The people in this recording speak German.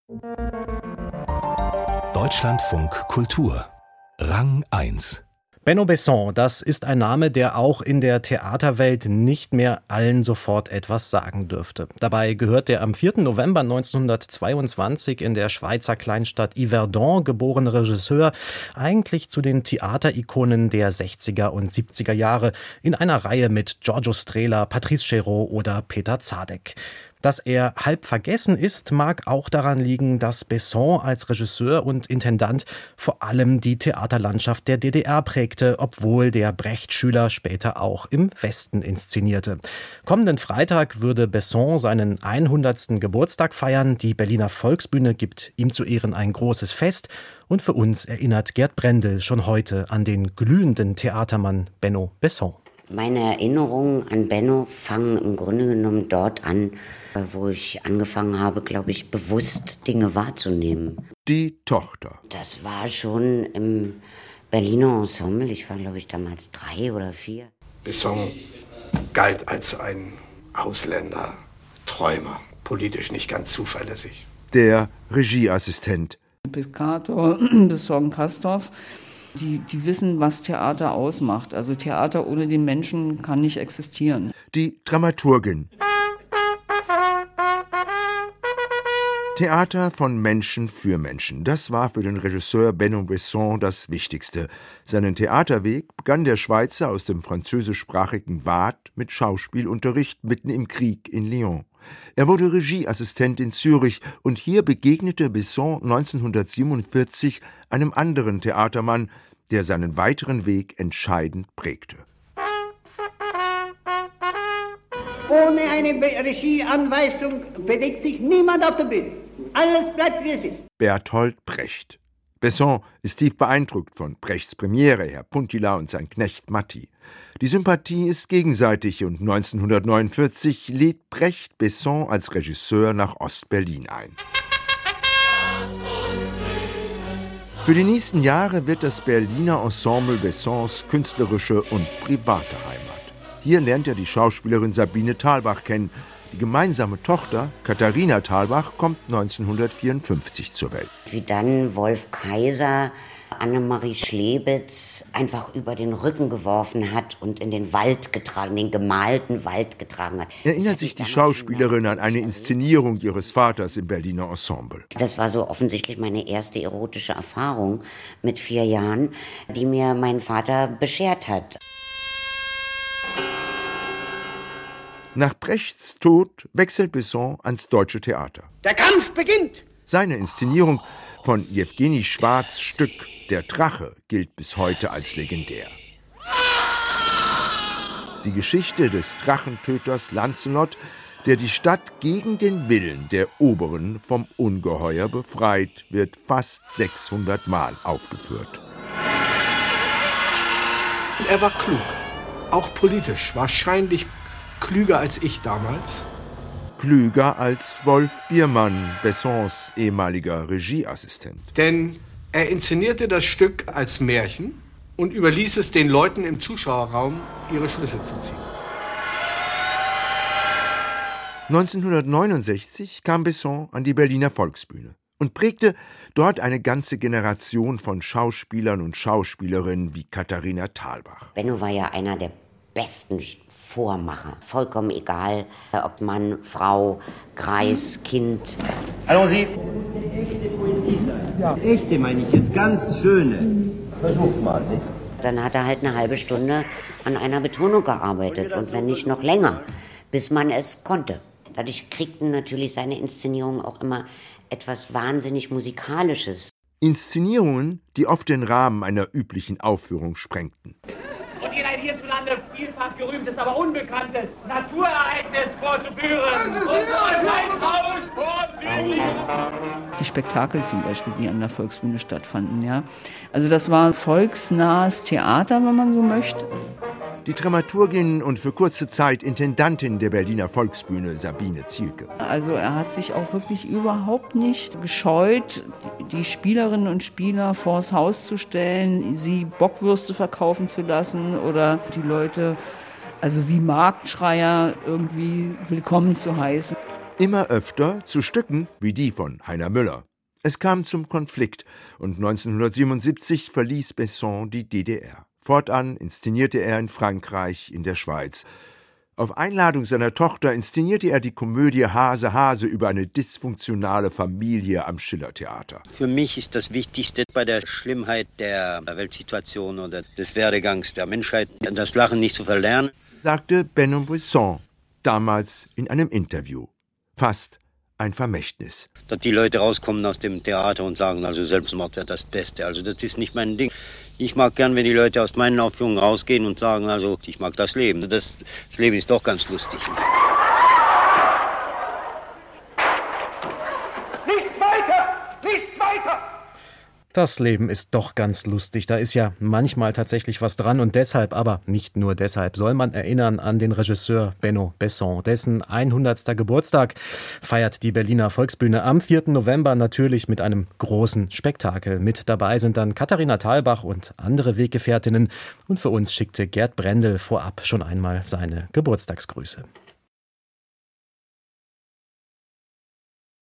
Deutschlandfunk Kultur Rang 1. Benno Besson, das ist ein Name, der auch in der Theaterwelt nicht mehr allen sofort etwas sagen dürfte. Dabei gehört der am 4. November 1922 in der Schweizer Kleinstadt Yverdon geborene Regisseur eigentlich zu den Theaterikonen der 60er und 70er Jahre in einer Reihe mit Giorgio Strehler, Patrice Chéreau oder Peter Zadek. Dass er halb vergessen ist, mag auch daran liegen, dass Besson als Regisseur und Intendant vor allem die Theaterlandschaft der DDR prägte, obwohl der Brecht-Schüler später auch im Westen inszenierte. Kommenden Freitag würde Besson seinen 100. Geburtstag feiern. Die Berliner Volksbühne gibt ihm zu Ehren ein großes Fest. Und für uns erinnert Gerd Brendel schon heute an den glühenden Theatermann Benno Besson. Meine Erinnerungen an Benno fangen im Grunde genommen dort an, wo ich angefangen habe, glaube ich, bewusst Dinge wahrzunehmen. Die Tochter. Das war schon im Berliner Ensemble. Ich war, glaube ich, damals 3 oder 4. Besson galt als ein Ausländer, Träumer, politisch nicht ganz zuverlässig. Der Regieassistent. Piscator, Besson, Castorf. Die wissen, was Theater ausmacht. Also Theater ohne den Menschen kann nicht existieren. Die Dramaturgin. Theater von Menschen für Menschen. Das war für den Regisseur Benno Besson das Wichtigste. Seinen Theaterweg begann der Schweizer aus dem französischsprachigen Waadt mit Schauspielunterricht mitten im Krieg in Lyon. Er wurde Regieassistent in Zürich und hier begegnete Besson 1947 einem anderen Theatermann, der seinen weiteren Weg entscheidend prägte. Ohne eine Regieanweisung bewegt sich niemand auf der Bühne. Alles bleibt, wie es ist. Bertolt Brecht. Besson ist tief beeindruckt von Brechts Premiere, Herr Puntila und sein Knecht Matti. Die Sympathie ist gegenseitig und 1949 lädt Brecht Besson als Regisseur nach Ost-Berlin ein. Für die nächsten Jahre wird das Berliner Ensemble Bessons künstlerische und private Heimat. Hier lernt er die Schauspielerin Sabine Thalbach kennen. Die gemeinsame Tochter, Katharina Thalbach, kommt 1954 zur Welt. Wie dann Wolf Kaiser Annemarie Schlebitz einfach über den Rücken geworfen hat und in den Wald getragen, den gemalten Wald getragen hat. Erinnert sich die Schauspielerin an eine Inszenierung ihres Vaters im Berliner Ensemble. Das war so offensichtlich meine erste erotische Erfahrung mit 4 Jahren, die mir mein Vater beschert hat. Nach Brechts Tod wechselt Besson ans Deutsche Theater. Der Kampf beginnt! Seine Inszenierung von Jewgeni Schwarz' Stück Der Drache gilt bis heute als legendär. Die Geschichte des Drachentöters Lancelot, der die Stadt gegen den Willen der Oberen vom Ungeheuer befreit, wird fast 600 Mal aufgeführt. Er war klug, auch politisch, wahrscheinlich klüger als ich damals. Klüger als Wolf Biermann, Bessons ehemaliger Regieassistent. Denn er inszenierte das Stück als Märchen und überließ es den Leuten im Zuschauerraum, ihre Schlüsse zu ziehen. 1969 kam Besson an die Berliner Volksbühne und prägte dort eine ganze Generation von Schauspielern und Schauspielerinnen wie Katharina Thalbach. Benno war ja einer der besten Vormacher. Vollkommen egal, ob Mann, Frau, Greis, Kind. Hallo Sie. Echte Poesie sein. Ja. Echte meine ich jetzt, ganz schöne. Versucht mal, nicht? Dann hat er halt eine halbe Stunde an einer Betonung gearbeitet und wenn nicht noch länger, bis man es konnte. Dadurch kriegten natürlich seine Inszenierungen auch immer etwas wahnsinnig Musikalisches. Inszenierungen, die oft den Rahmen einer üblichen Aufführung sprengten. Und Ihnen ein hierzulande vielfach gerühmtes, aber unbekanntes Naturereignis vorzuführen. Unser Haus vorzüglich. Die Spektakel zum Beispiel, die an der Volksbühne stattfanden, ja. Also das war volksnahes Theater, wenn man so möchte. Die Dramaturgin und für kurze Zeit Intendantin der Berliner Volksbühne, Sabine Zielke. Also er hat sich auch wirklich überhaupt nicht gescheut, die Spielerinnen und Spieler vors Haus zu stellen, sie Bockwürste verkaufen zu lassen oder die Leute, also wie Marktschreier, irgendwie willkommen zu heißen. Immer öfter zu Stücken wie die von Heiner Müller. Es kam zum Konflikt und 1977 verließ Besson die DDR. Fortan inszenierte er in Frankreich, in der Schweiz. Auf Einladung seiner Tochter inszenierte er die Komödie Hase, Hase über eine dysfunktionale Familie am Schillertheater. Für mich ist das Wichtigste bei der Schlimmheit der Weltsituation oder des Werdegangs der Menschheit, das Lachen nicht zu verlernen, sagte Benno Brisson damals in einem Interview. Fast ein Vermächtnis. Dass die Leute rauskommen aus dem Theater und sagen, also Selbstmord wäre das Beste. Also das ist nicht mein Ding. Ich mag gern, wenn die Leute aus meinen Aufführungen rausgehen und sagen, also ich mag das Leben. Das Leben ist doch ganz lustig. Nicht weiter! Nicht weiter! Das Leben ist doch ganz lustig. Da ist ja manchmal tatsächlich was dran und deshalb, aber nicht nur deshalb, soll man erinnern an den Regisseur Benno Besson. Dessen 100. Geburtstag feiert die Berliner Volksbühne am 4. November natürlich mit einem großen Spektakel. Mit dabei sind dann Katharina Thalbach und andere Weggefährtinnen und für uns schickte Gerd Brendel vorab schon einmal seine Geburtstagsgrüße.